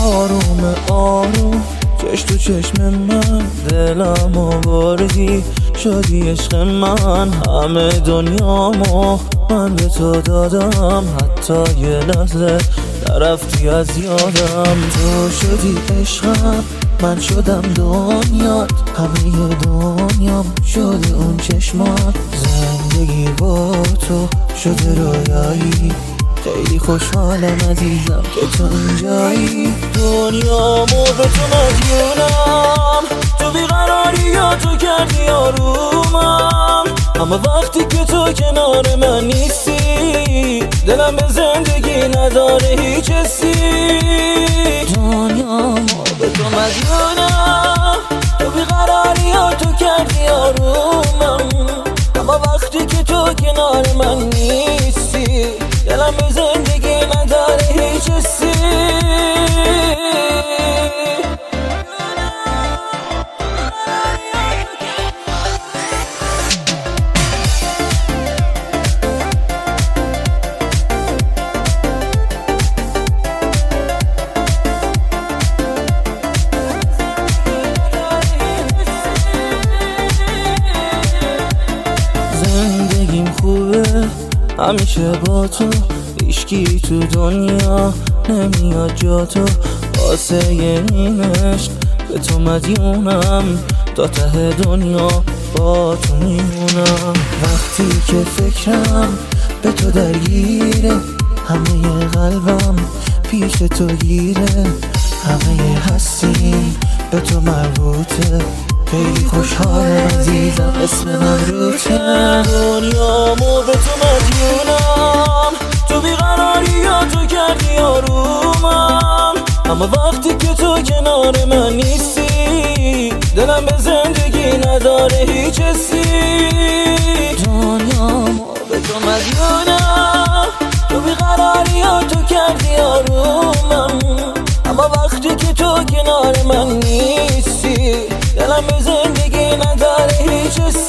آروم آروم چشم تو چشم من دلم آوردی، شدی عشق من. همه دنیامو من به تو دادم، حتی یه لحظه نرفتی از یادم. تو شدی عشقم، من شدم دنیات، همه دنیام شده اون چشمات. زندگی با تو شده رویایی، خیلی خوشحالم عزیزم که تو اینجایی. دنیامو به تو مدیونم، تو بیقراری یا تو کردی آرومم. اما وقتی که تو کنار من نیستی، دلم به زندگی نداره هیچ حسی. دنیامو به تو مدیونم، تو بیقراری یا تو کردی آرومم. اما وقتی که تو کنار من نیستی، دلم به زندگی نداره هیچ حسی. زندگیم خوبه همیشه با تو، هیچکی تو دنیا نمیاد جا تو. واسه این عشق به تو مدیونم، تا ته دنیا با تو میمونم. وقتی که فکرم به تو درگیره، همه قلبم پیش تو گیره. همه هستیم به تو مربوطه، خیلی خوشحالم عزیزم اسم من روته. دنیامو به تو مدیونم، تو بیقراری یا تو کردی آرومم. اما وقتی که تو کنار من نیستی، دلم به زندگی نداره هیچ حسی. دنیامو به تو مدیونم، تو بیقراری یا تو کردی آرومم. اما وقتی که تو کنار من نیستی، دلم به زندگی نداره هیچ حسی.